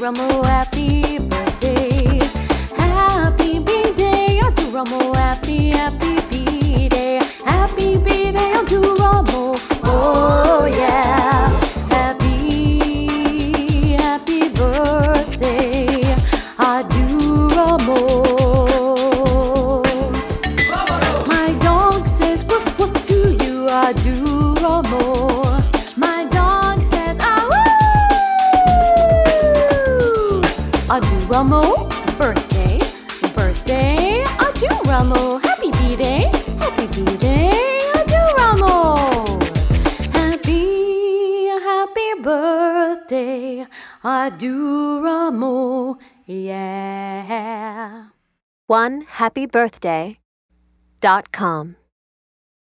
Adoramo, happy birthday. Happy B-Day, Adoramo, happy B-Day. Happy B-Day, Adoramo, oh yeah. Happy birthday, Adoramo. My dog says woof woof to you, Adoramo. My dog says ah woo. Adoramo, birthday, Adoramo. Happy B-Day, Adoramo. Happy birthday, Adoramo, yeah. OneHappyBirthday.com